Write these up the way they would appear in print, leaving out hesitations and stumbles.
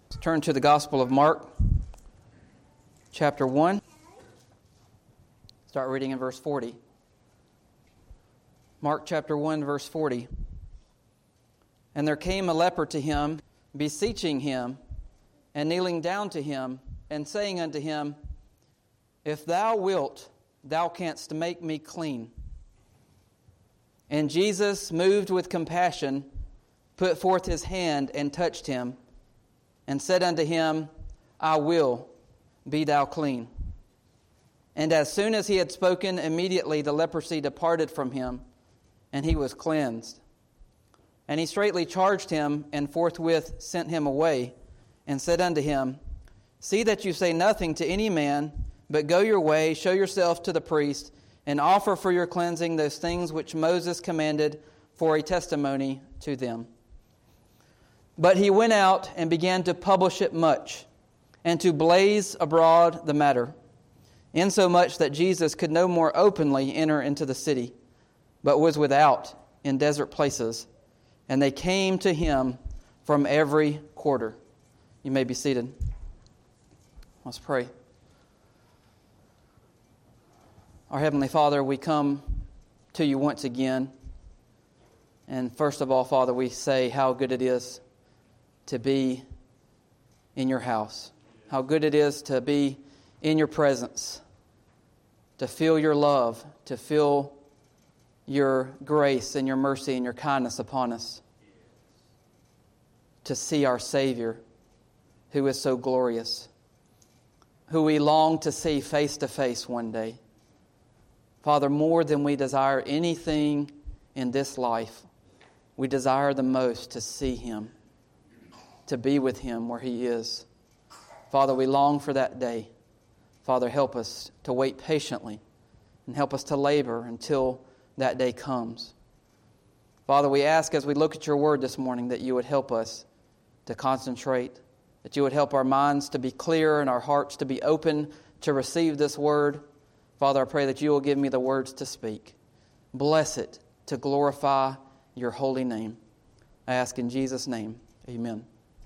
Let's turn to the Gospel of Mark, chapter 1. Start reading in verse 40. Mark chapter 1, verse 40. And there came a leper to him, beseeching him, and kneeling down to him, and saying unto him, If thou wilt, thou canst make me clean. And Jesus, moved with compassion, put forth his hand and touched him, and said unto him, I will, be thou clean. And as soon as he had spoken, immediately the leprosy departed from him, and he was cleansed. And he straightly charged him, and forthwith sent him away, and said unto him, See that you say nothing to any man, but go your way, show yourself to the priest, and offer for your cleansing those things which Moses commanded for a testimony to them. But he went out and began to publish it much, and to blaze abroad the matter, insomuch that Jesus could no more openly enter into the city, but was without in desert places. And they came to him from every quarter. You may be seated. Let's pray. Our Heavenly Father, we come to you once again. And first of all, Father, we say how good it is to be in your house. How good it is to be in your presence, to feel your love, to feel your grace and your mercy and your kindness upon us, to see our Savior, who is so glorious, who we long to see face to face one day. Father, more than we desire anything in this life, we desire the most to see Him, to be with Him where He is. Father, we long for that day. Father, help us to wait patiently and help us to labor until that day comes. Father, we ask as we look at your word this morning that you would help us to concentrate, that you would help our minds to be clear and our hearts to be open to receive this word. Father, I pray that you will give me the words to speak. Bless it to glorify your holy name. I ask in Jesus' name, amen.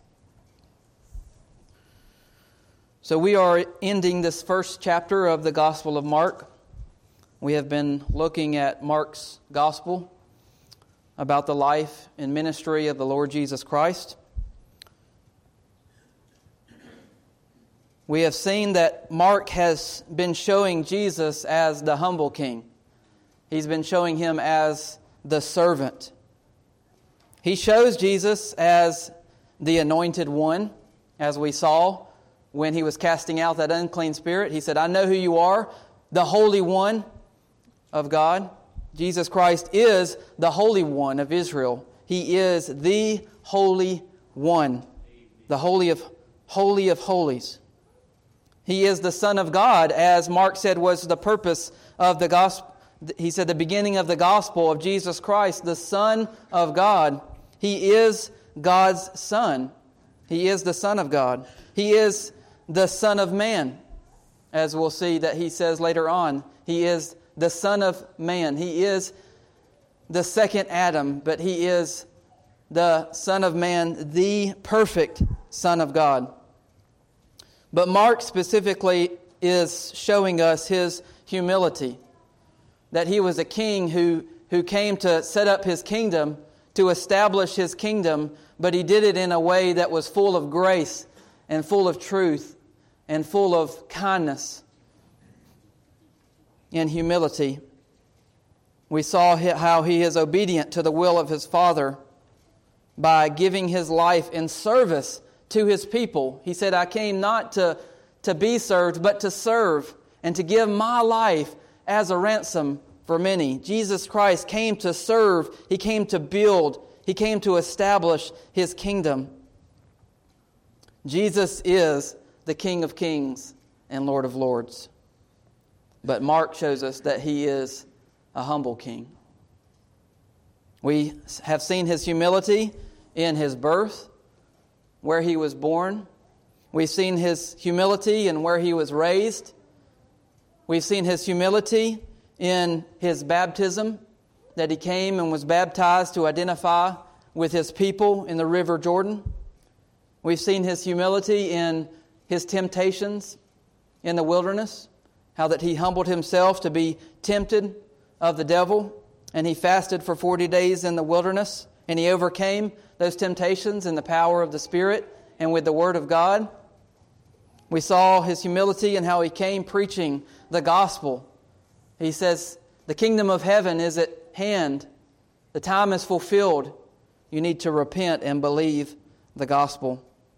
So we are ending this first chapter of the Gospel of Mark. We have been looking at Mark's Gospel about the life and ministry of the Lord Jesus Christ. We have seen that Mark has been showing Jesus as the humble king. He's been showing him as the servant. He shows Jesus as the anointed one, as we saw when he was casting out that unclean spirit. He said, I know who you are, the Holy One of God. Jesus Christ is the Holy One of Israel. He is the Holy One, the Holy of Holies. He is the Son of God, as Mark said was the purpose of the gospel. He said the beginning of the gospel of Jesus Christ, the Son of God. He is God's Son. He is the Son of God. He is the Son of Man, as we'll see that he says later on. He is the Son of Man. He is the second Adam, but he is the Son of Man, the perfect Son of God. But Mark specifically is showing us his humility, that he was a king who came to set up his kingdom, to establish his kingdom, but he did it in a way that was full of grace and full of truth and full of kindness and humility. We saw how he is obedient to the will of his Father by giving his life in service to his people. He said, I came not to be served, but to serve and to give my life as a ransom for many. Jesus Christ came to serve. He came to build. He came to establish his kingdom. Jesus is the King of Kings and Lord of Lords. But Mark shows us that he is a humble king. We have seen his humility in his birth, where he was born. We've seen his humility in where he was raised. We've seen his humility in his baptism, that he came and was baptized to identify with his people in the river Jordan. We've seen His humility in His temptations in the wilderness, how that He humbled Himself to be tempted of the devil, and He fasted for 40 days in the wilderness, and He overcame those temptations in the power of the Spirit and with the Word of God. We saw His humility and how He came preaching the gospel. He says, the kingdom of heaven is at hand. The time is fulfilled. You need to repent and believe the gospel.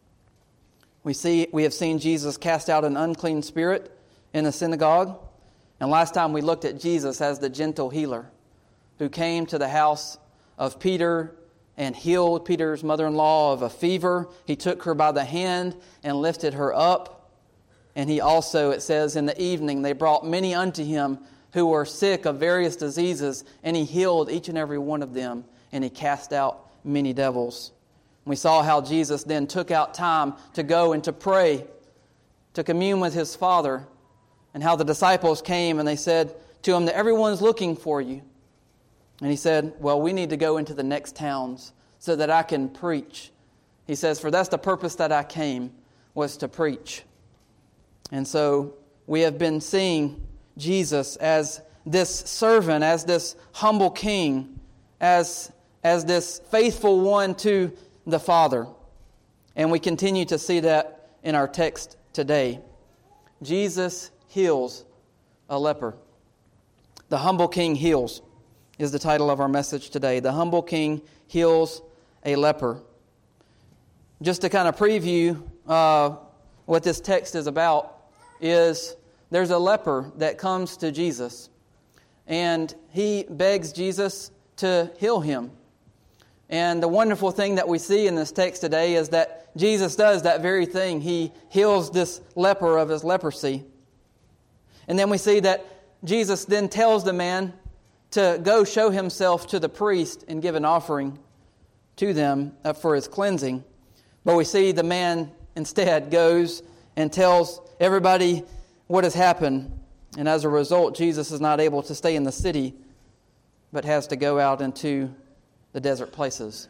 We have seen Jesus cast out an unclean spirit in the synagogue. And last time we looked at Jesus as the gentle healer who came to the house of Peter and healed Peter's mother-in-law of a fever. He took her by the hand and lifted her up. And He also, it says, in the evening, they brought many unto Him who were sick of various diseases, and He healed each and every one of them, and He cast out many devils. We saw how Jesus then took out time to go and to pray, to commune with His Father, and how the disciples came and they said to Him that everyone's looking for you. And He said, well, we need to go into the next towns so that I can preach. He says, for that's the purpose that I came, was to preach. And so we have been seeing Jesus as this servant, as this humble king, as this faithful one to the Father. And we continue to see that in our text today. Jesus heals a leper. The humble king heals is the title of our message today. The humble king heals a leper. Just to kind of preview what this text is about, is there's a leper that comes to Jesus, and he begs Jesus to heal him. And the wonderful thing that we see in this text today is that Jesus does that very thing. He heals this leper of his leprosy. And then we see that Jesus then tells the man to go show himself to the priest and give an offering to them for his cleansing. But we see the man instead goes and tells everybody what has happened. And as a result, Jesus is not able to stay in the city, but has to go out into the desert places.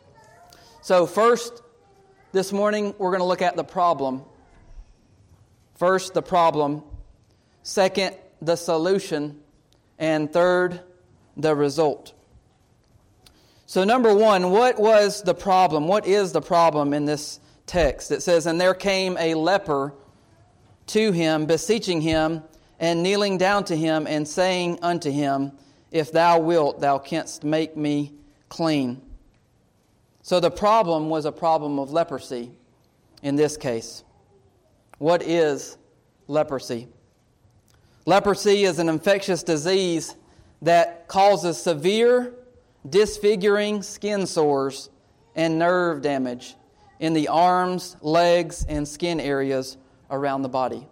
So first, this morning, we're going to look at the problem. First, the problem. Second, the solution. And third, the result. So number one, what was the problem? What is the problem in this text? It says, and there came a leper to him, beseeching him, and kneeling down to him, and saying unto him, if thou wilt, thou canst make me clean. So the problem was a problem of leprosy in this case. What is leprosy? Leprosy is an infectious disease that causes severe, disfiguring skin sores and nerve damage in the arms, legs, and skin areas around the body.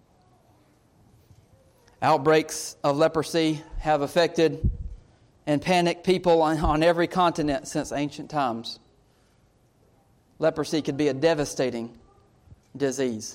Outbreaks of leprosy have affected and panicked people on every continent since ancient times. Leprosy could be a devastating disease.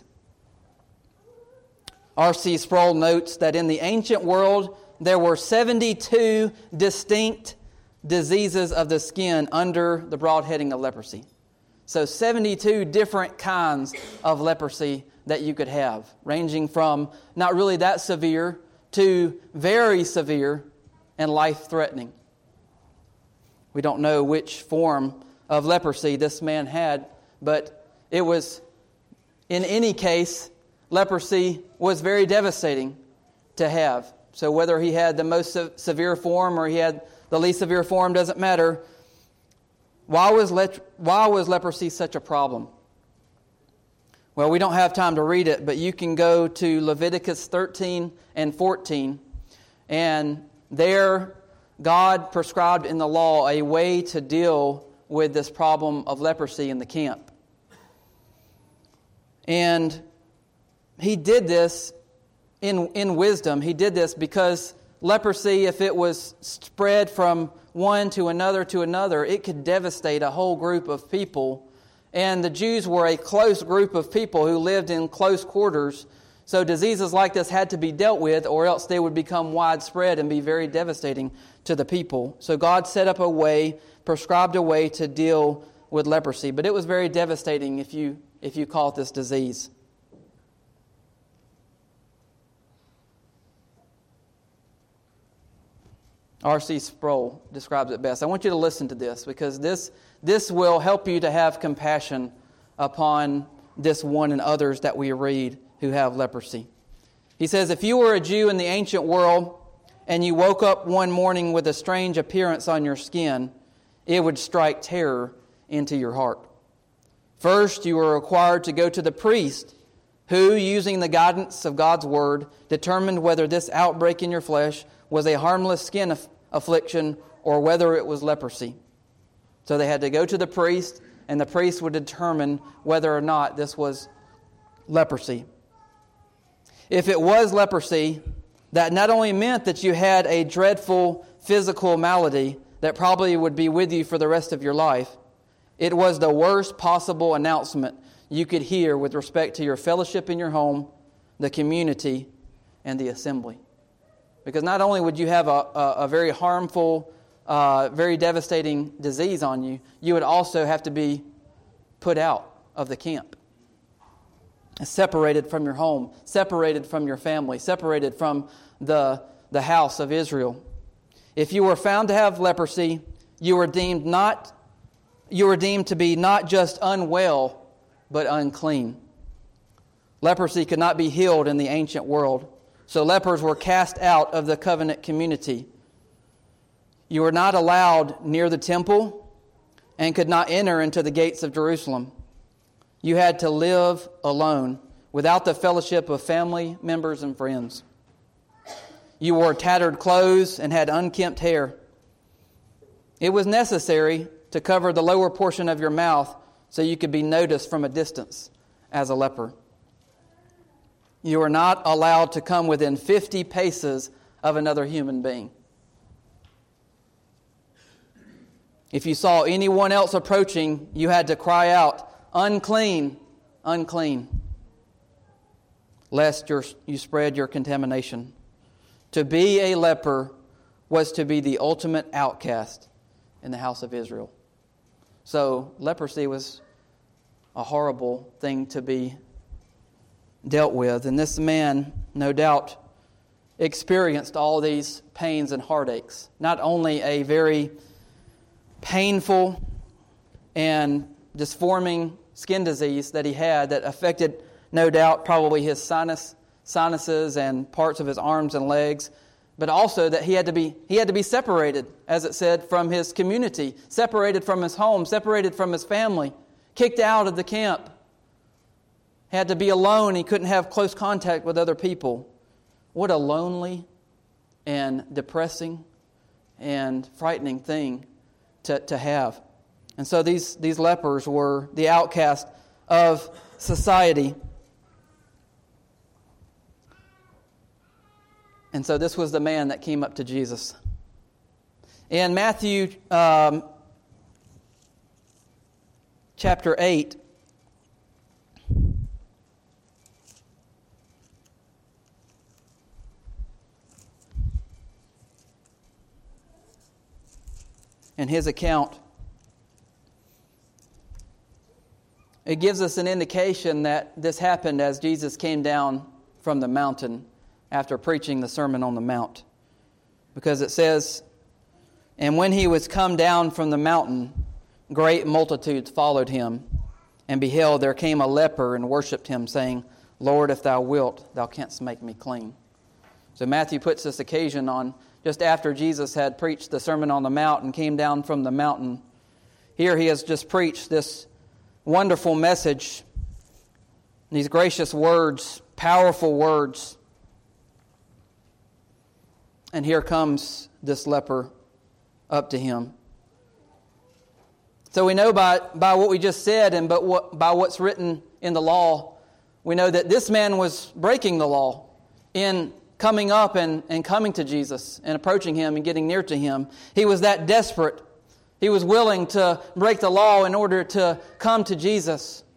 R.C. Sproul notes that in the ancient world, there were 72 distinct diseases of the skin under the broad heading of leprosy. So 72 different kinds of leprosy that you could have, ranging from not really that severe to very severe and life-threatening. We don't know which form of leprosy this man had, but it was, in any case, leprosy was very devastating to have. So whether he had the most severe form or he had the least severe form doesn't matter. Why was leprosy such a problem? Well, we don't have time to read it, but you can go to Leviticus 13 and 14, and there God prescribed in the law a way to deal with this problem of leprosy in the camp. And He did this in wisdom. He did this because leprosy, if it was spread from one to another, it could devastate a whole group of people. And the Jews were a close group of people who lived in close quarters. So diseases like this had to be dealt with, or else they would become widespread and be very devastating to the people. So God set up a way, prescribed a way to deal with leprosy, but it was very devastating if you caught this disease. R.C. Sproul describes it best. I want you to listen to this, because this will help you to have compassion upon this one and others that we read who have leprosy. He says, if you were a Jew in the ancient world and you woke up one morning with a strange appearance on your skin, it would strike terror into your heart. First, you were required to go to the priest who, using the guidance of God's Word, determined whether this outbreak in your flesh was a harmless skin affliction or whether it was leprosy. So they had to go to the priest, and the priest would determine whether or not this was leprosy. If it was leprosy, that not only meant that you had a dreadful physical malady that probably would be with you for the rest of your life, it was the worst possible announcement you could hear with respect to your fellowship in your home, the community, and the assembly. Because not only would you have a very harmful, very devastating disease on you, you would also have to be put out of the camp. Separated from your home, separated from your family, separated from the house of Israel. If you were found to have leprosy, you were deemed to be not just unwell, but unclean. Leprosy could not be healed in the ancient world, so lepers were cast out of the covenant community. You were not allowed near the temple and could not enter into the gates of Jerusalem. You had to live alone, without the fellowship of family members and friends. You wore tattered clothes and had unkempt hair. It was necessary to cover the lower portion of your mouth so you could be noticed from a distance as a leper. You were not allowed to come within 50 paces of another human being. If you saw anyone else approaching, you had to cry out, "Unclean, unclean," lest you spread your contamination. To be a leper was to be the ultimate outcast in the house of Israel. So leprosy was a horrible thing to be dealt with. And this man, no doubt, experienced all these pains and heartaches. Not only a very painful and disforming skin disease that he had that affected, no doubt, probably his sinuses and parts of his arms and legs, but also that he had to be separated, as it said, from his community, separated from his home, separated from his family, kicked out of the camp. He had to be alone. He couldn't have close contact with other people. What a lonely and depressing and frightening thing to have. And so these lepers were the outcast of society. And so this was the man that came up to Jesus. In Matthew chapter 8, in his account, it gives us an indication that this happened as Jesus came down from the mountain after preaching the Sermon on the Mount. Because it says, "And when he was come down from the mountain, great multitudes followed him. And beheld, there came a leper and worshipped him, saying, Lord, if thou wilt, thou canst make me clean." So Matthew puts this occasion on just after Jesus had preached the Sermon on the Mount and came down from the mountain. Here he has just preached this wonderful message, these gracious words, powerful words. And here comes this leper up to him. So we know by what we just said and by what's written in the law, we know that this man was breaking the law in coming up and coming to Jesus and approaching him and getting near to him. He was that desperate. He was willing to break the law in order to come to Jesus.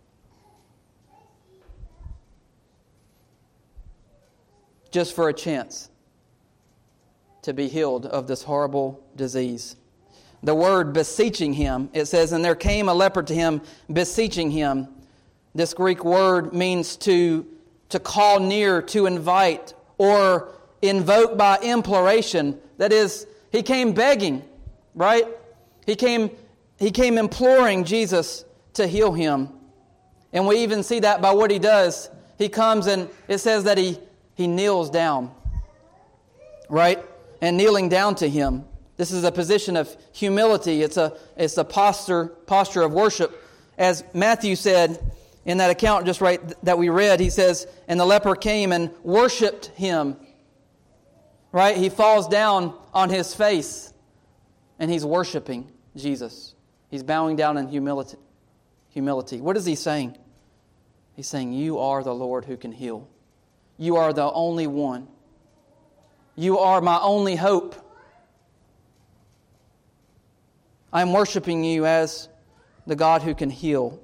Just for a chance to be healed of this horrible disease. the word beseeching him. It says, and there came a leper to him, beseeching him. This Greek word means to call near, to invite, or invoke by imploration. That is, he came begging, right? He came imploring Jesus to heal him. And we even see that by what he does. He comes and it says that he kneels down, right? And kneeling down to him. This is a position of humility. It's a posture of worship. As Matthew said in that account just right that we read, he says, and the leper came and worshipped him. Right? He falls down on his face and he's worshiping Jesus. He's bowing down in humility. What is he saying? He's saying, you are the Lord who can heal. You are the only one. You are my only hope. I'm worshiping you as the God who can heal.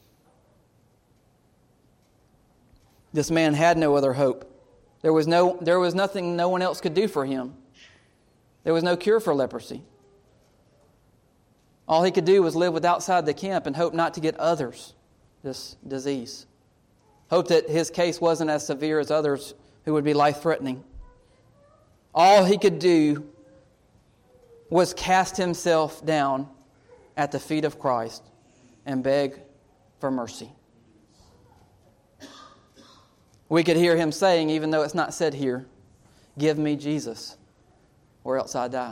This man had no other hope. There was nothing no one else could do for him. There was no cure for leprosy. All he could do was live outside the camp and hope not to get others this disease. Hope that his case wasn't as severe as others who would be life-threatening. All he could do was cast himself down at the feet of Christ and beg for mercy. We could hear him saying, even though it's not said here, give me Jesus, or else I die.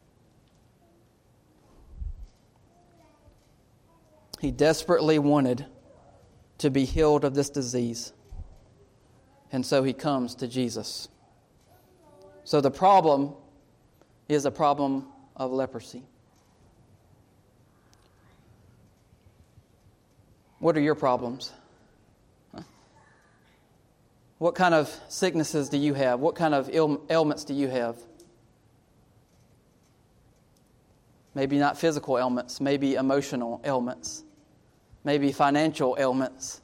He desperately wanted to be healed of this disease. And so he comes to Jesus. So the problem is a problem of leprosy. What are your problems? What kind of sicknesses do you have? What kind of ailments do you have? Maybe not physical ailments, maybe emotional ailments, maybe financial ailments,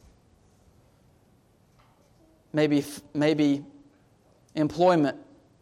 maybe employment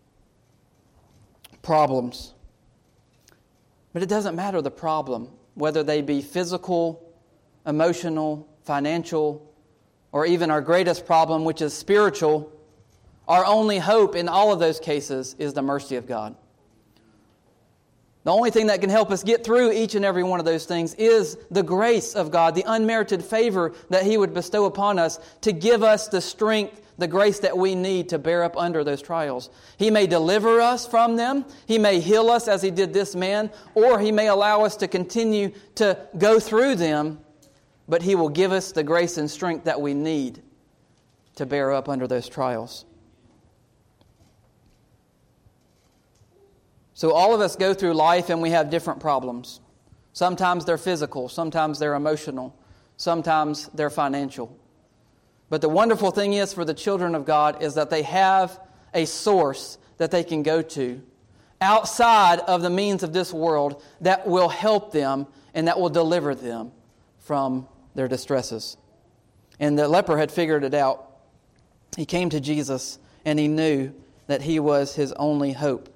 problems. But it doesn't matter the problem, whether they be physical, emotional, financial, or even our greatest problem, which is spiritual. Our only hope in all of those cases is the mercy of God. The only thing that can help us get through each and every one of those things is the grace of God, the unmerited favor that He would bestow upon us to give us the strength, the grace that we need to bear up under those trials. He may deliver us from them. He may heal us as He did this man, or He may allow us to continue to go through them, but He will give us the grace and strength that we need to bear up under those trials. So all of us go through life and we have different problems. Sometimes they're physical, sometimes they're emotional, sometimes they're financial. But the wonderful thing is for the children of God is that they have a source that they can go to outside of the means of this world that will help them and that will deliver them from their distresses. And the leper had figured it out. He came to Jesus and he knew that He was his only hope.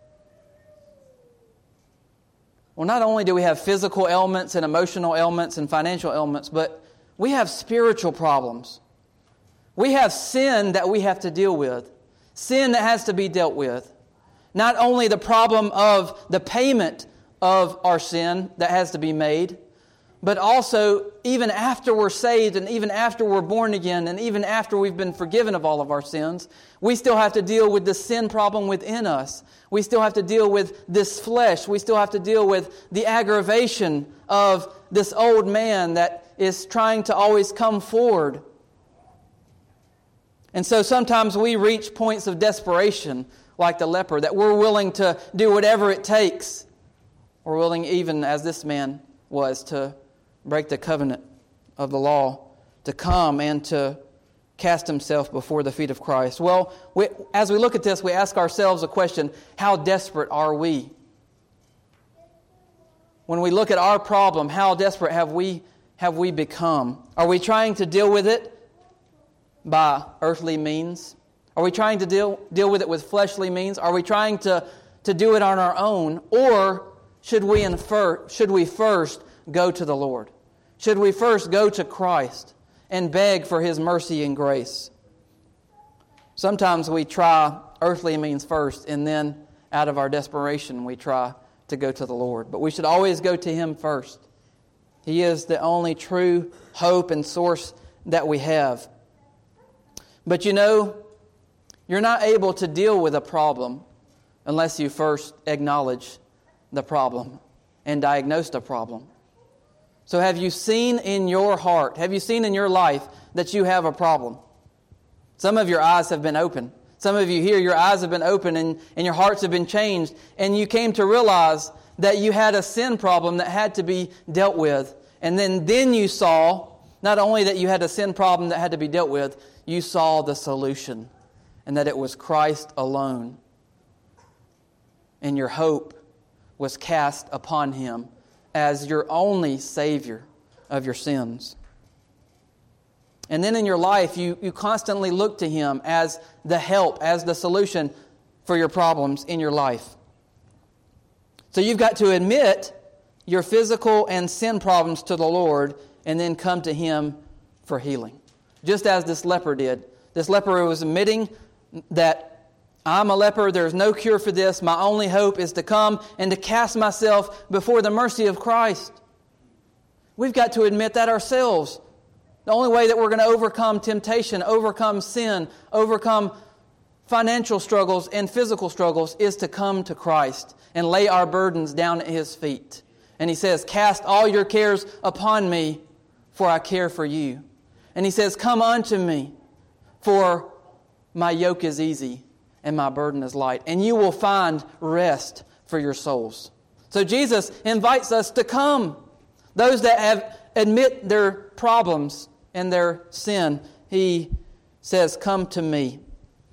Well, not only do we have physical ailments and emotional ailments and financial ailments, but we have spiritual problems. We have sin that we have to deal with. Sin that has to be dealt with. Not only the problem of the payment of our sin that has to be made, but also even after we're saved and even after we're born again and even after we've been forgiven of all of our sins, we still have to deal with the sin problem within us. We still have to deal with this flesh. We still have to deal with the aggravation of this old man that is trying to always come forward. And so sometimes we reach points of desperation like the leper, that we're willing to do whatever it takes. We're willing, even as this man was, to break the covenant of the law, to come and to cast himself before the feet of Christ. Well, as we look at this, we ask ourselves a question: how desperate are we? When we look at our problem, how desperate have we become? Are we trying to deal with it by earthly means? Are we trying to deal with it with fleshly means? Are we trying to do it on our own? Or should we first go to the Lord? Should we first go to Christ and beg for His mercy and grace? Sometimes we try earthly means first, and then out of our desperation we try to go to the Lord. But we should always go to Him first. He is the only true hope and source that we have. But you know, you're not able to deal with a problem unless you first acknowledge the problem and diagnose the problem. So have you seen in your heart, have you seen in your life that you have a problem? Some of your eyes have been open. Some of you here, your eyes have been open and your hearts have been changed. And you came to realize that you had a sin problem that had to be dealt with. And then you saw, not only that you had a sin problem that had to be dealt with, you saw the solution. And that it was Christ alone. And your hope was cast upon Him as your only Savior of your sins. And then in your life, you constantly look to Him as the help, as the solution for your problems in your life. So you've got to admit your physical and sin problems to the Lord and then come to Him for healing. Just as this leper did. This leper was admitting that I'm a leper, there's no cure for this, my only hope is to come and to cast myself before the mercy of Christ. We've got to admit that ourselves. The only way that we're going to overcome temptation, overcome sin, overcome financial struggles and physical struggles is to come to Christ and lay our burdens down at His feet. And He says, cast all your cares upon me, for I care for you. And He says, come unto me, for my yoke is easy and my burden is light. And you will find rest for your souls. So Jesus invites us to come. Those that admit their problems and their sin, He says, come to me.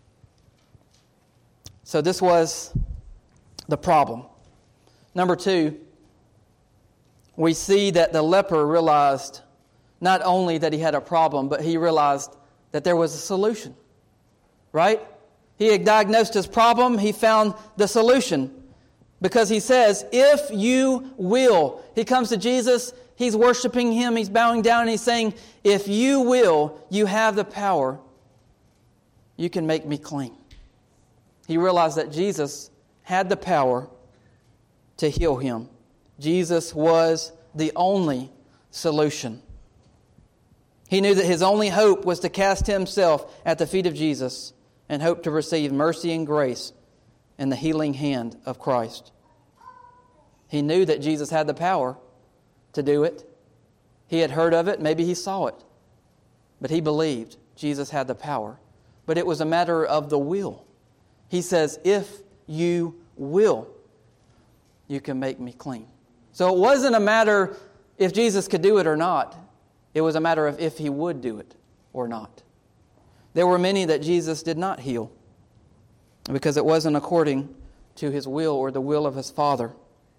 So this was the problem. Number 2, we see that the leper realized not only that he had a problem, but he realized that there was a solution. Right? He had diagnosed his problem. He found the solution. Because he says, if you will. He comes to Jesus. He's worshiping Him. He's bowing down and he's saying, if you will, you have the power. You can make me clean. He realized that Jesus had the power to heal him. Jesus was the only solution. He knew that his only hope was to cast himself at the feet of Jesus and hope to receive mercy and grace in the healing hand of Christ. He knew that Jesus had the power to do it. He had heard of it. Maybe he saw it. But he believed Jesus had the power. But it was a matter of the will. He says, if you will, you can make me clean. So it wasn't a matter if Jesus could do it or not. It was a matter of if He would do it or not. There were many that Jesus did not heal because it wasn't according to His will or the will of His Father.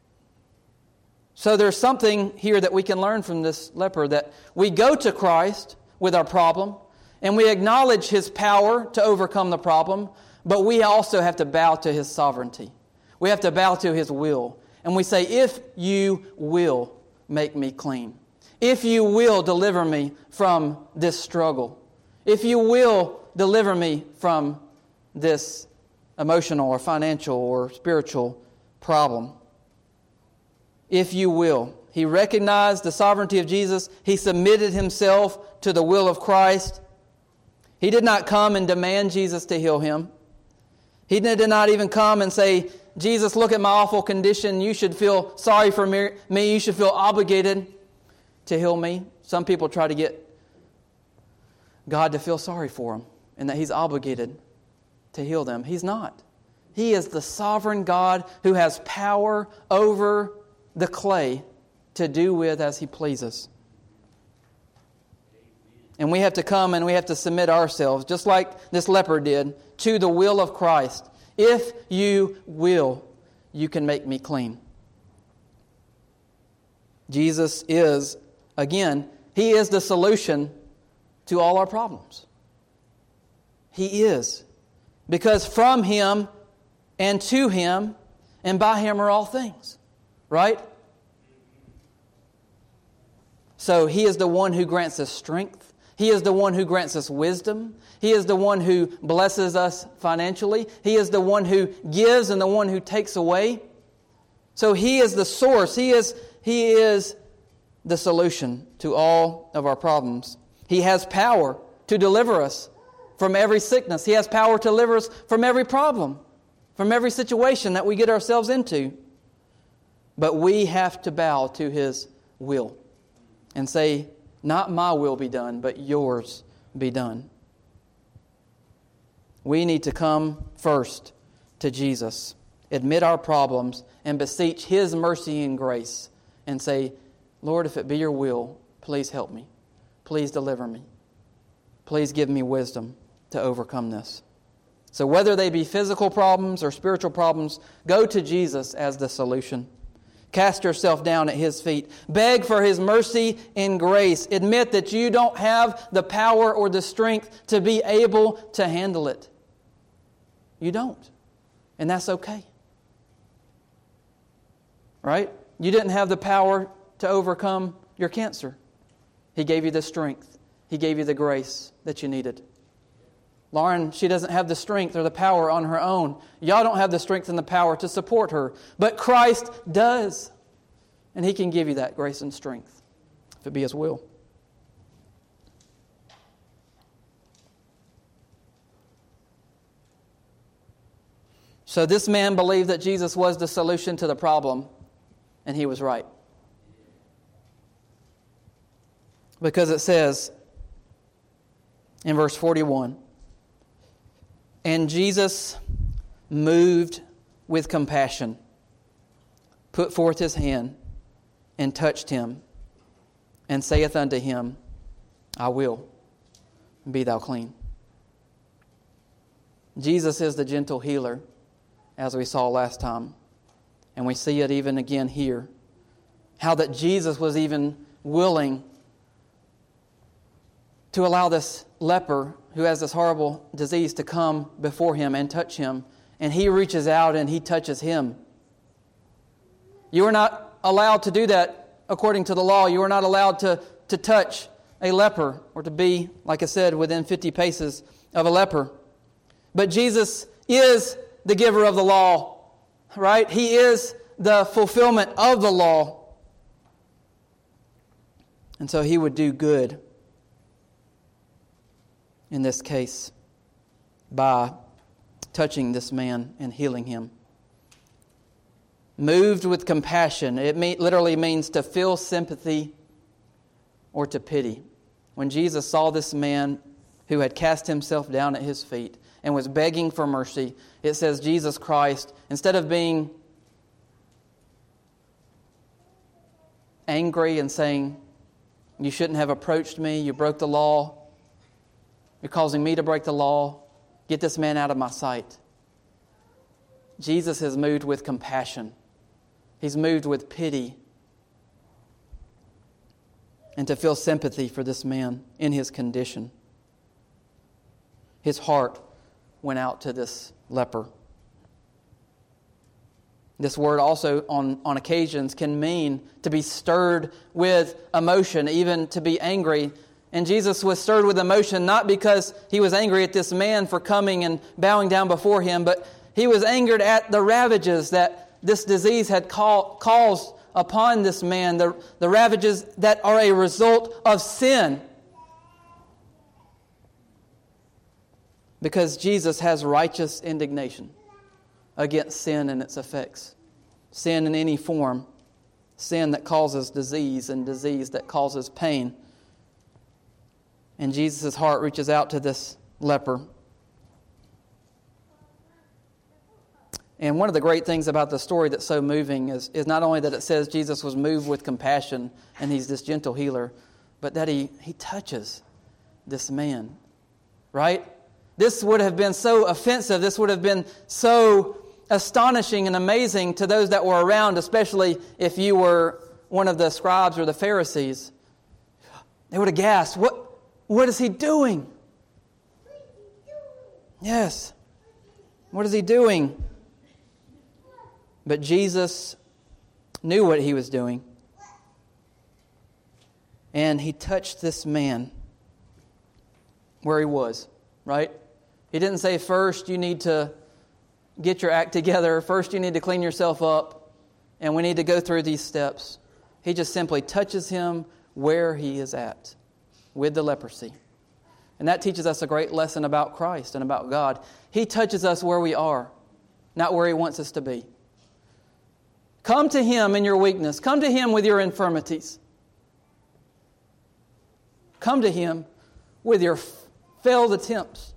So there's something here that we can learn from this leper, that we go to Christ with our problem and we acknowledge His power to overcome the problem, but we also have to bow to His sovereignty. We have to bow to His will. And we say, if you will make me clean. If you will deliver me from this struggle. If you will deliver me from this emotional or financial or spiritual problem. If you will. He recognized the sovereignty of Jesus. He submitted himself to the will of Christ. He did not come and demand Jesus to heal him. He did not even come and say, Jesus, look at my awful condition. You should feel sorry for me. You should feel obligated to heal me. Some people try to get God to feel sorry for them and that He's obligated to heal them. He's not. He is the sovereign God who has power over the clay to do with as He pleases. And we have to come and we have to submit ourselves, just like this leper did, to the will of Christ. If you will, you can make me clean. Jesus is, again, He is the solution to all our problems. He is. Because from Him and to Him and by Him are all things. Right? So He is the one who grants us strength. He is the one who grants us wisdom. He is the one who blesses us financially. He is the one who gives and the one who takes away. So He is the source. He is the solution to all of our problems. He has power to deliver us from every sickness. He has power to deliver us from every problem, from every situation that we get ourselves into. But we have to bow to His will and say, not my will be done, but yours be done. We need to come first to Jesus, admit our problems, and beseech His mercy and grace, and say, Lord, if it be your will, please help me. Please deliver me. Please give me wisdom to overcome this. So whether they be physical problems or spiritual problems, go to Jesus as the solution. Cast yourself down at His feet. Beg for His mercy and grace. Admit that you don't have the power or the strength to be able to handle it. You don't. And that's okay. Right? You didn't have the power to overcome your cancer. He gave you the strength. He gave you the grace that you needed. Lauren, she doesn't have the strength or the power on her own. Y'all don't have the strength and the power to support her. But Christ does. And He can give you that grace and strength, if it be His will. So this man believed that Jesus was the solution to the problem, and he was right. Because it says in verse 41, and Jesus, moved with compassion, put forth His hand and touched him, and saith unto him, I will, be thou clean. Jesus is the gentle healer, as we saw last time. And we see it even again here. How that Jesus was even willing to allow this leper who has this horrible disease to come before Him and touch Him. And He reaches out and He touches him. You are not allowed to do that according to the law. You are not allowed to touch a leper or to be, like I said, within 50 paces of a leper. But Jesus is the giver of the law, right? He is the fulfillment of the law. And so He would do good in this case by touching this man and healing him. Moved with compassion. It literally means to feel sympathy or to pity. When Jesus saw this man who had cast himself down at His feet and was begging for mercy, it says Jesus Christ, instead of being angry and saying, you shouldn't have approached me, you broke the law, you're causing me to break the law, get this man out of my sight. Jesus is moved with compassion. He's moved with pity and to feel sympathy for this man in his condition. His heart went out to this leper. This word also on occasions can mean to be stirred with emotion, even to be angry. And Jesus was stirred with emotion not because He was angry at this man for coming and bowing down before Him, but He was angered at the ravages that this disease had caused upon this man, the ravages that are a result of sin. Because Jesus has righteous indignation against sin and its effects. Sin in any form. Sin that causes disease and disease that causes pain. And Jesus' heart reaches out to this leper. And one of the great things about the story that's so moving is not only that it says Jesus was moved with compassion and He's this gentle healer, but that he touches this man. Right? This would have been so offensive. This would have been so astonishing and amazing to those that were around, especially if you were one of the scribes or the Pharisees. They would have gasped, What is he doing? Yes. What is he doing? But Jesus knew what he was doing. And he touched this man where he was, right? He didn't say, first you need to get your act together. First you need to clean yourself up. And we need to go through these steps. He just simply touches him where he is at with the leprosy. And that teaches us a great lesson about Christ and about God. He touches us where we are, not where He wants us to be. Come to Him in your weakness. Come to Him with your infirmities. Come to Him with your failed attempts.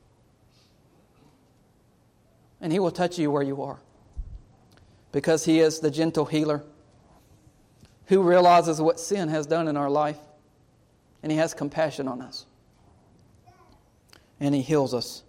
And He will touch you where you are. Because He is the gentle healer who realizes what sin has done in our life. And He has compassion on us. And He heals us.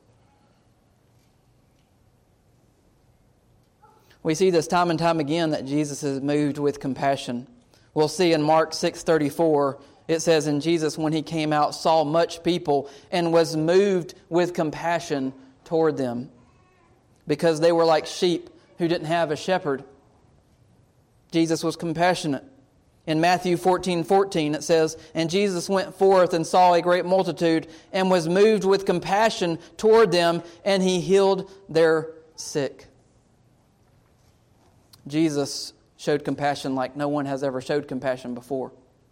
We see this time and time again that Jesus is moved with compassion. We'll see in Mark 6:34, it says, and Jesus, when He came out, saw much people and was moved with compassion toward them, because they were like sheep who didn't have a shepherd. Jesus was compassionate. In Matthew 14:14 it says, and Jesus went forth and saw a great multitude and was moved with compassion toward them, and He healed their sick. Jesus showed compassion like no one has ever showed compassion before.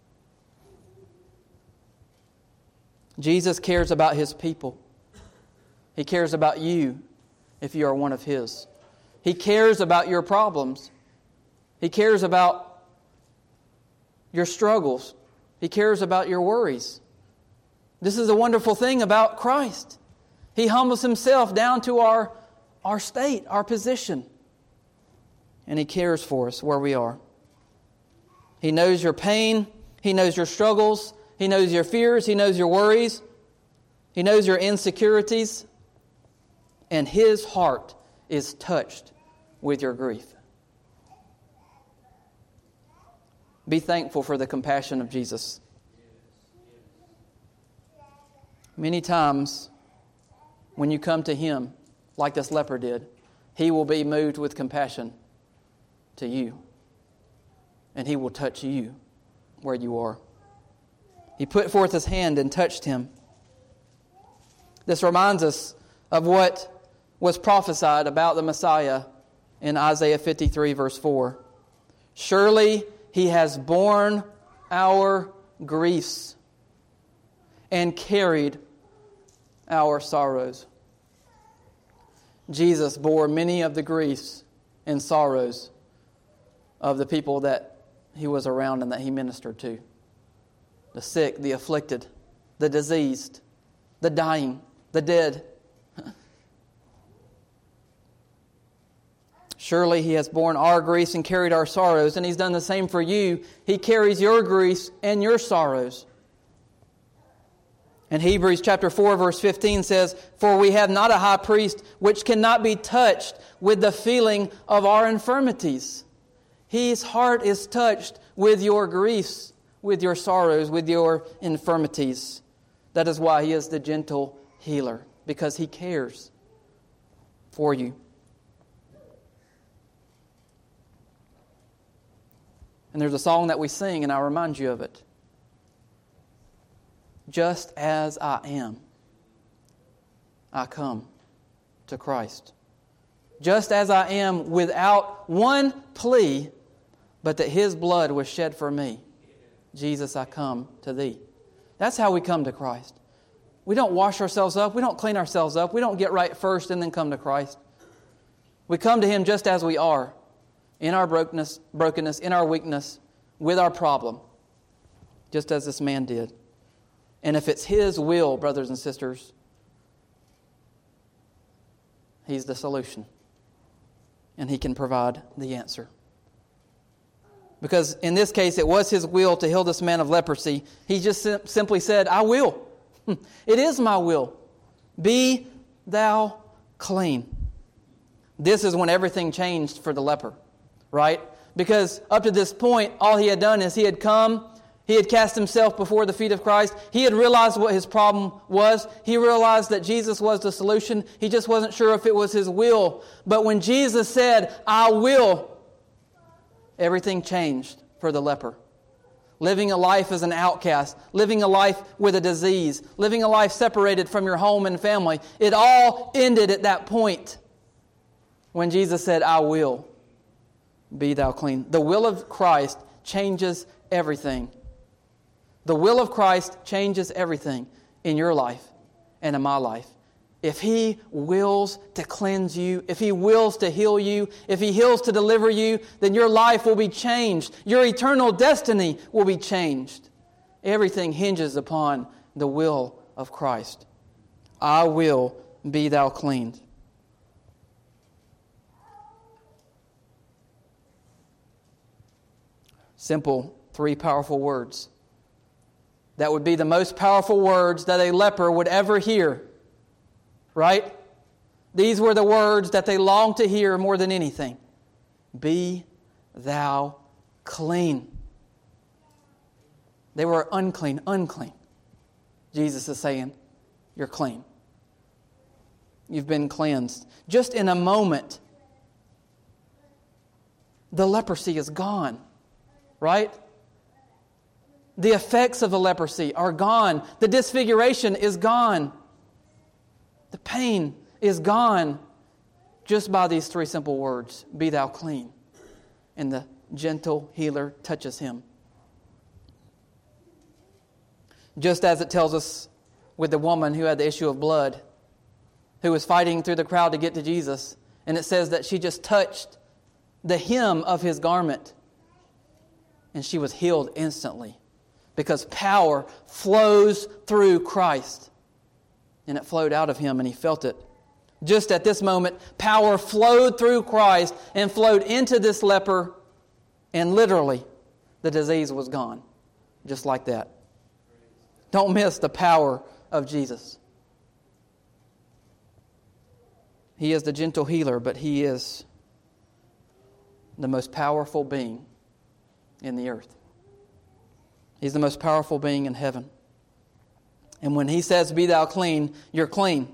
Jesus cares about His people. He cares about you if you are one of His. He cares about your problems. He cares about your struggles. He cares about your worries. This is a wonderful thing about Christ. He humbles Himself down to our state, our position. And He cares for us where we are. He knows your pain. He knows your struggles. He knows your fears. He knows your worries. He knows your insecurities. And His heart is touched with your grief. Be thankful for the compassion of Jesus. Many times when you come to Him, like this leper did, He will be moved with compassion to you. And He will touch you where you are. He put forth His hand and touched him. This reminds us of what was prophesied about the Messiah in Isaiah 53 verse 4. Surely He has borne our griefs and carried our sorrows. Jesus bore many of the griefs and sorrows of the people that He was around and that He ministered to. The sick, the afflicted, the diseased, the dying, the dead. Surely He has borne our griefs and carried our sorrows, and He's done the same for you. He carries your griefs and your sorrows. And Hebrews chapter 4 verse 15 says, for we have not a high priest which cannot be touched with the feeling of our infirmities. His heart is touched with your griefs, with your sorrows, with your infirmities. That is why He is the gentle healer, because He cares for you. And there's a song that we sing, and I'll remind you of it. Just as I am, I come to Christ. Just as I am, without one plea, but that His blood was shed for me. Jesus, I come to Thee. That's how we come to Christ. We don't wash ourselves up. We don't clean ourselves up. We don't get right first and then come to Christ. We come to Him just as we are, in our brokenness, in our weakness, with our problem, just as this man did. And if it's His will, brothers and sisters, He's the solution. And He can provide the answer. Because in this case, it was His will to heal this man of leprosy. He just simply said, I will. It is my will. Be thou clean. This is when everything changed for the leper, right? Because up to this point, all he had done is he had come, he had cast himself before the feet of Christ. He had realized what his problem was. He realized that Jesus was the solution. He just wasn't sure if it was His will. But when Jesus said, I will, everything changed for the leper. Living a life as an outcast, living a life with a disease, living a life separated from your home and family. It all ended at that point when Jesus said, I will be thou clean. The will of Christ changes everything. The will of Christ changes everything in your life and in my life. If He wills to cleanse you, if He wills to heal you, if He wills to deliver you, then your life will be changed. Your eternal destiny will be changed. Everything hinges upon the will of Christ. I will be thou cleaned. Simple, 3 powerful words. That would be the most powerful words that a leper would ever hear. Right? These were the words that they longed to hear more than anything. Be thou clean. They were unclean. Jesus is saying, you're clean. You've been cleansed. Just in a moment, the leprosy is gone. Right? The effects of the leprosy are gone. The disfiguration is gone. The pain is gone just by these 3 simple words. Be thou clean. And the gentle healer touches him. Just as it tells us with the woman who had the issue of blood, who was fighting through the crowd to get to Jesus. And it says that she just touched the hem of His garment. And she was healed instantly. Because power flows through Christ. And it flowed out of Him and He felt it. Just at this moment, power flowed through Christ and flowed into this leper. And literally, the disease was gone. Just like that. Don't miss the power of Jesus. He is the gentle healer, but He is the most powerful being in the earth. He's the most powerful being in heaven. And when He says, be thou clean, you're clean.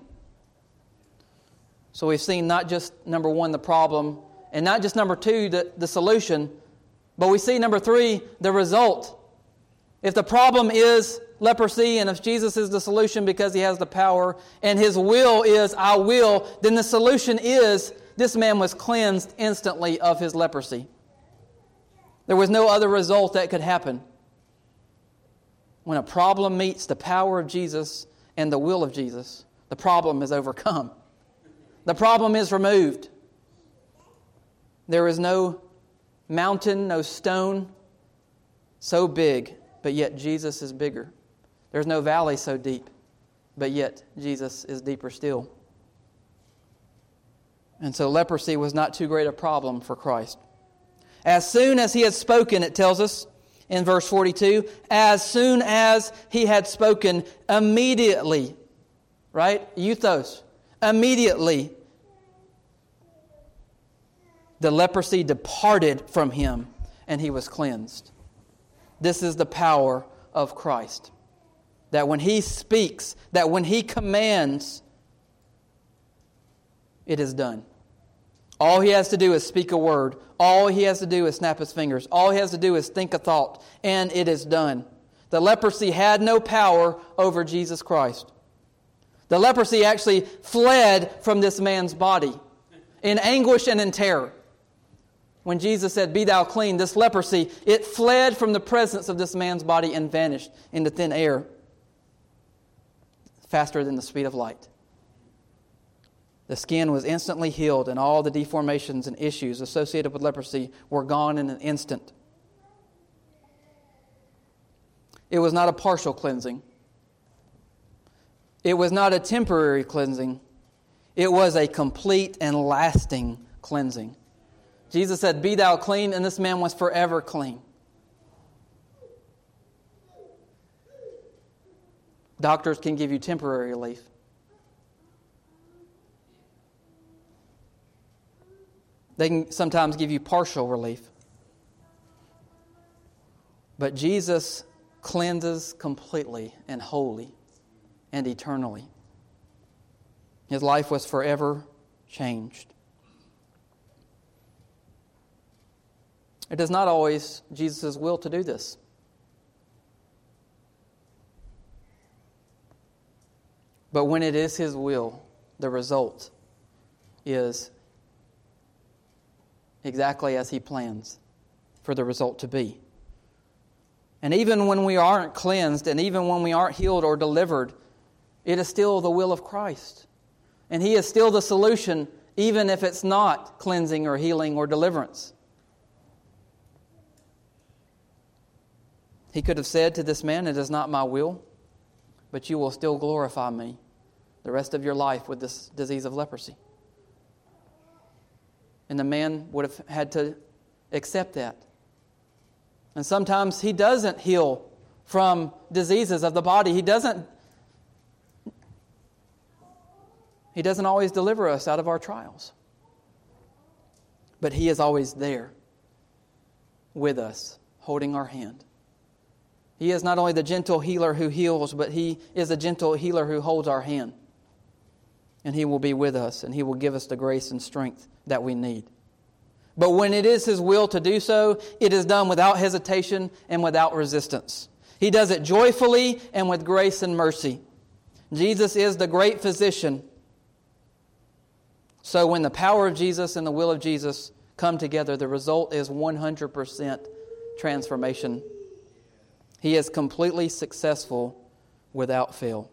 So we've seen not just, number 1, the problem, and not just number 2, the solution, but we see, number 3, the result. If the problem is leprosy, and if Jesus is the solution because He has the power, and His will is, I will, then the solution is, this man was cleansed instantly of his leprosy. There was no other result that could happen. When a problem meets the power of Jesus and the will of Jesus, the problem is overcome. The problem is removed. There is no mountain, no stone so big, but yet Jesus is bigger. There's no valley so deep, but yet Jesus is deeper still. And so leprosy was not too great a problem for Christ. As soon as He had spoken, it tells us, in verse 42, as soon as He had spoken, immediately, right? Euthos, immediately, the leprosy departed from him and he was cleansed. This is the power of Christ. That when He speaks, that when He commands, it is done. All He has to do is speak a word. All He has to do is snap His fingers. All He has to do is think a thought, and it is done. The leprosy had no power over Jesus Christ. The leprosy actually fled from this man's body in anguish and in terror. When Jesus said, be thou clean, this leprosy, it fled from the presence of this man's body and vanished into thin air faster than the speed of light. The skin was instantly healed, and all the deformations and issues associated with leprosy were gone in an instant. It was not a partial cleansing. It was not a temporary cleansing. It was a complete and lasting cleansing. Jesus said, be thou clean, and this man was forever clean. Doctors can give you temporary relief. They can sometimes give you partial relief. But Jesus cleanses completely and wholly and eternally. His life was forever changed. It is not always Jesus' will to do this. But when it is His will, the result is exactly as He plans for the result to be. And even when we aren't cleansed, and even when we aren't healed or delivered, it is still the will of Christ. And He is still the solution, even if it's not cleansing or healing or deliverance. He could have said to this man, "It is not my will, but you will still glorify me the rest of your life with this disease of leprosy." And the man would have had to accept that. And sometimes He doesn't heal from diseases of the body. He doesn't always deliver us out of our trials. But He is always there with us, holding our hand. He is not only the gentle healer who heals, but He is the gentle healer who holds our hand. And He will be with us, and He will give us the grace and strength that we need. But when it is His will to do so, it is done without hesitation and without resistance. He does it joyfully and with grace and mercy. Jesus is the great physician. So when the power of Jesus and the will of Jesus come together, the result is 100% transformation. He is completely successful without fail.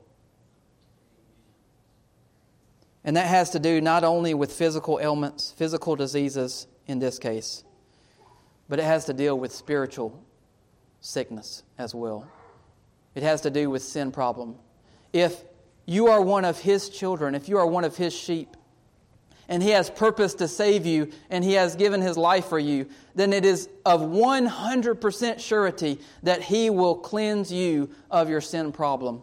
And that has to do not only with physical ailments, physical diseases in this case, but it has to deal with spiritual sickness as well. It has to do with sin problem. If you are one of His children, if you are one of His sheep, and He has purpose to save you, and He has given His life for you, then it is of 100% surety that He will cleanse you of your sin problem.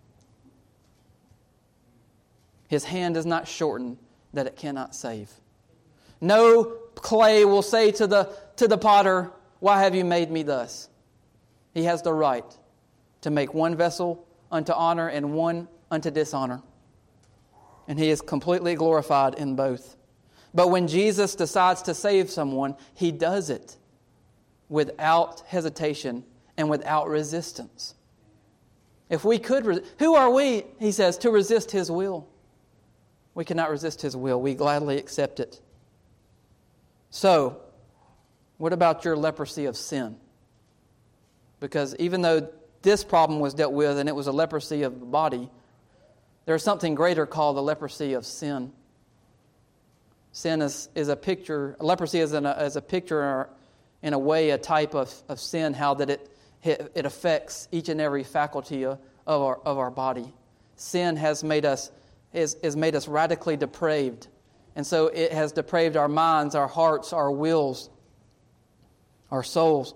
His hand is not shortened that it cannot save. No clay will say to the potter, "Why have you made me thus?" He has the right to make one vessel unto honor and one unto dishonor. And He is completely glorified in both. But when Jesus decides to save someone, He does it without hesitation and without resistance. If we could, who are we, He says, to resist His will? We cannot resist His will. We gladly accept it. So, what about your leprosy of sin? Because even though this problem was dealt with and it was a leprosy of the body, there is something greater called the leprosy of sin. Sin is a picture, leprosy is a picture, in a way, a type of sin, how that it affects each and every faculty of our body. Sin has made us radically depraved. And so it has depraved our minds, our hearts, our wills, our souls.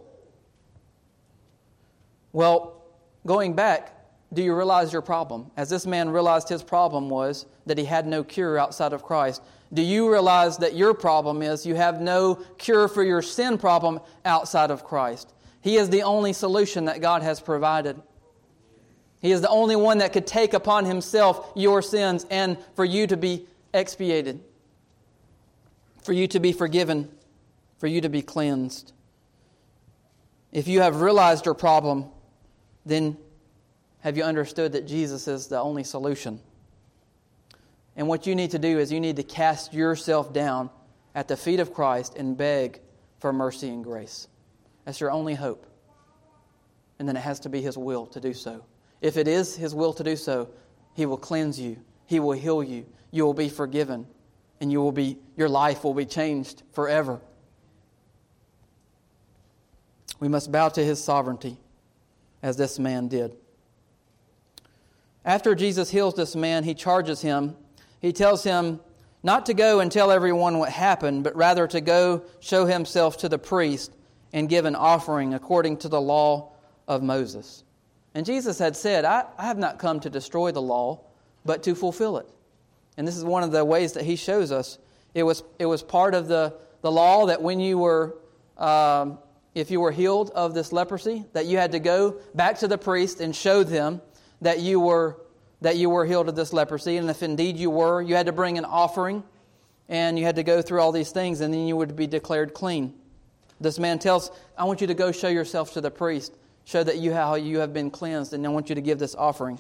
Well, going back, do you realize your problem? As this man realized his problem was that he had no cure outside of Christ. Do you realize that your problem is you have no cure for your sin problem outside of Christ? He is the only solution that God has provided. He is the only one that could take upon Himself your sins and for you to be expiated, for you to be forgiven, for you to be cleansed. If you have realized your problem, then have you understood that Jesus is the only solution? And what you need to do is you need to cast yourself down at the feet of Christ and beg for mercy and grace. That's your only hope. And then it has to be His will to do so. If it is His will to do so, He will cleanse you. He will heal you. You will be forgiven. And your life will be changed forever. We must bow to His sovereignty, as this man did. After Jesus heals this man, He charges him. He tells him not to go and tell everyone what happened, but rather to go show himself to the priest and give an offering according to the law of Moses. And Jesus had said, I have not come to destroy the law, but to fulfill it. And this is one of the ways that He shows us. It was part of the law that when you were, if you were healed of this leprosy, that you had to go back to the priest and show them that you were healed of this leprosy. And if indeed you were, you had to bring an offering, and you had to go through all these things, and then you would be declared clean. This man tells, I want you to go show yourself to the priest. Show that how you have been cleansed, and I want you to give this offering.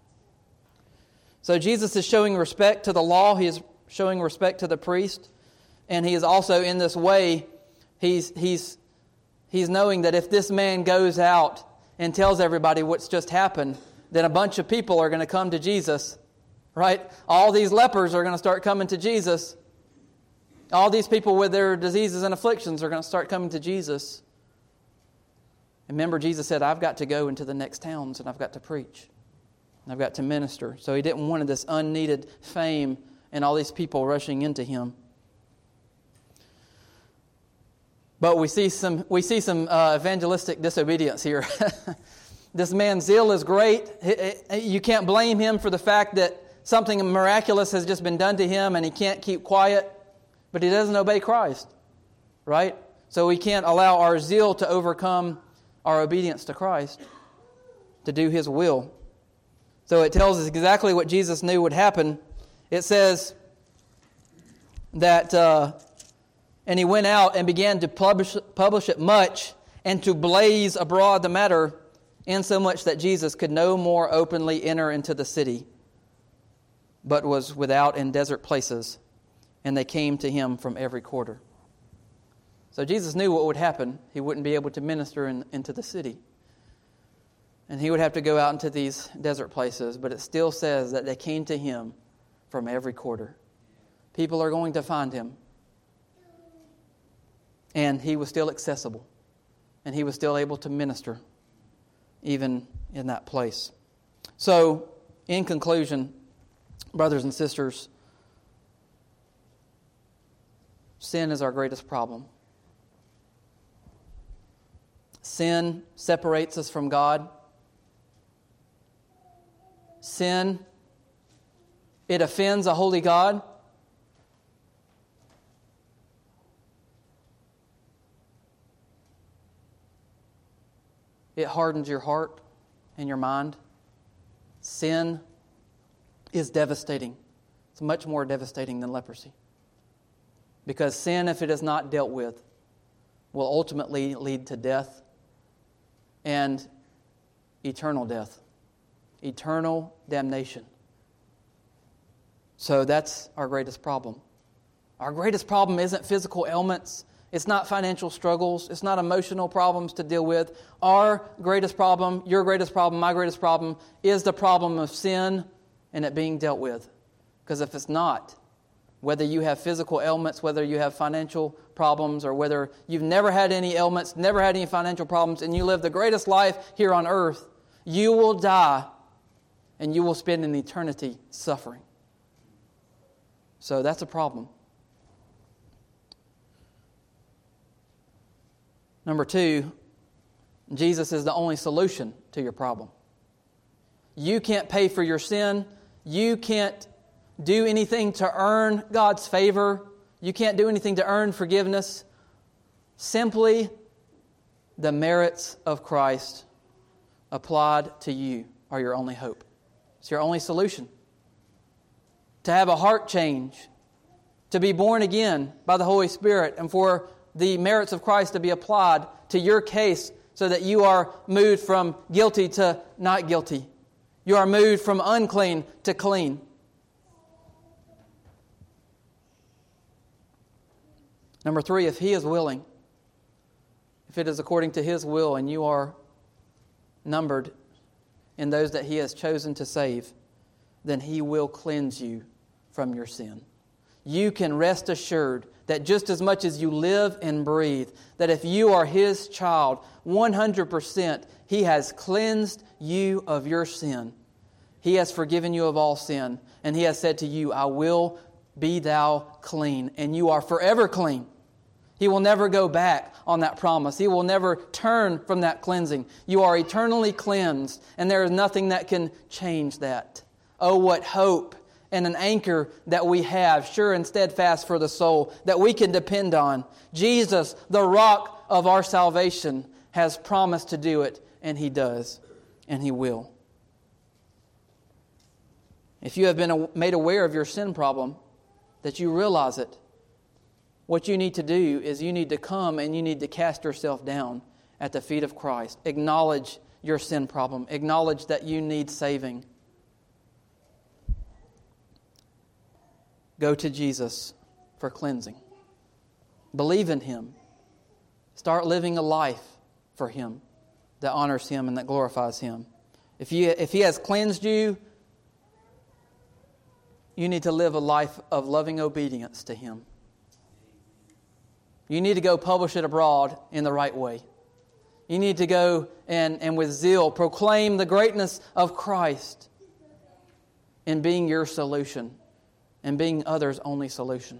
So Jesus is showing respect to the law. He is showing respect to the priest. And he is also in this way, he's knowing that if this man goes out and tells everybody what's just happened, then a bunch of people are going to come to Jesus, right? All these lepers are going to start coming to Jesus. All these people with their diseases and afflictions are going to start coming to Jesus. And remember, Jesus said, I've got to go into the next towns and I've got to preach. And I've got to minister. So he didn't want this unneeded fame and all these people rushing into him. But we see some evangelistic disobedience here. This man's zeal is great. You can't blame him for the fact that something miraculous has just been done to him and he can't keep quiet. But he doesn't obey Christ, right? So we can't allow our zeal to overcome our obedience to Christ, to do His will. So it tells us exactly what Jesus knew would happen. It says that, and he went out and began to publish it much and to blaze abroad the matter, insomuch that Jesus could no more openly enter into the city, but was without in desert places, and they came to him from every quarter. So Jesus knew what would happen. He wouldn't be able to minister into the city. And he would have to go out into these desert places. But it still says that they came to him from every quarter. People are going to find him. And he was still accessible. And he was still able to minister even in that place. So, in conclusion, brothers and sisters, sin is our greatest problem. Sin separates us from God. Sin, it offends a holy God. It hardens your heart and your mind. Sin is devastating. It's much more devastating than leprosy. Because sin, if it is not dealt with, will ultimately lead to death and eternal death, eternal damnation. So that's our greatest problem. Our greatest problem isn't physical ailments. It's not financial struggles. It's not emotional problems to deal with. Our greatest problem, your greatest problem, my greatest problem is the problem of sin and it being dealt with. Because if it's not, whether you have physical ailments, whether you have financial problems, or whether you've never had any ailments, never had any financial problems, and you live the greatest life here on earth, you will die and you will spend an eternity suffering. So that's a problem. Number 2, Jesus is the only solution to your problem. You can't pay for your sin. You can't do anything to earn God's favor. You can't do anything to earn forgiveness. Simply the merits of Christ applied to you are your only hope. It's your only solution. To have a heart change, to be born again by the Holy Spirit, and for the merits of Christ to be applied to your case so that you are moved from guilty to not guilty. You are moved from unclean to clean. Number 3, if He is willing, if it is according to His will and you are numbered in those that He has chosen to save, then He will cleanse you from your sin. You can rest assured that just as much as you live and breathe, that if you are His child, 100% He has cleansed you of your sin. He has forgiven you of all sin. And He has said to you, I will be thou clean. And you are forever clean. He will never go back on that promise. He will never turn from that cleansing. You are eternally cleansed, and there is nothing that can change that. Oh, what hope and an anchor that we have, sure and steadfast for the soul, that we can depend on. Jesus, the rock of our salvation, has promised to do it, and He does, and He will. If you have been made aware of your sin problem, that you realize it, What you need to do is you need to come and you need to cast yourself down at the feet of Christ. Acknowledge your sin problem. Acknowledge that you need saving. Go to Jesus for cleansing. Believe in Him. Start living a life for Him that honors Him and that glorifies Him. If He has cleansed you, you need to live a life of loving obedience to Him. You need to go publish it abroad in the right way. You need to go and with zeal proclaim the greatness of Christ in being your solution and being others' only solution.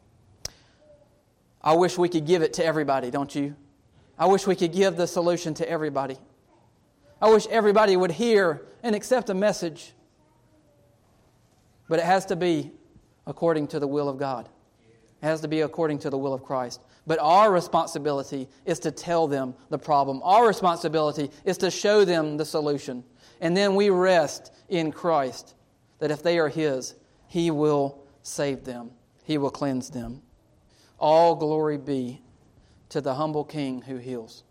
I wish we could give it to everybody, don't you? I wish we could give the solution to everybody. I wish everybody would hear and accept a message. But it has to be according to the will of God. It has to be according to the will of Christ. But our responsibility is to tell them the problem. Our responsibility is to show them the solution. And then we rest in Christ, that if they are His, He will save them. He will cleanse them. All glory be to the humble King who heals.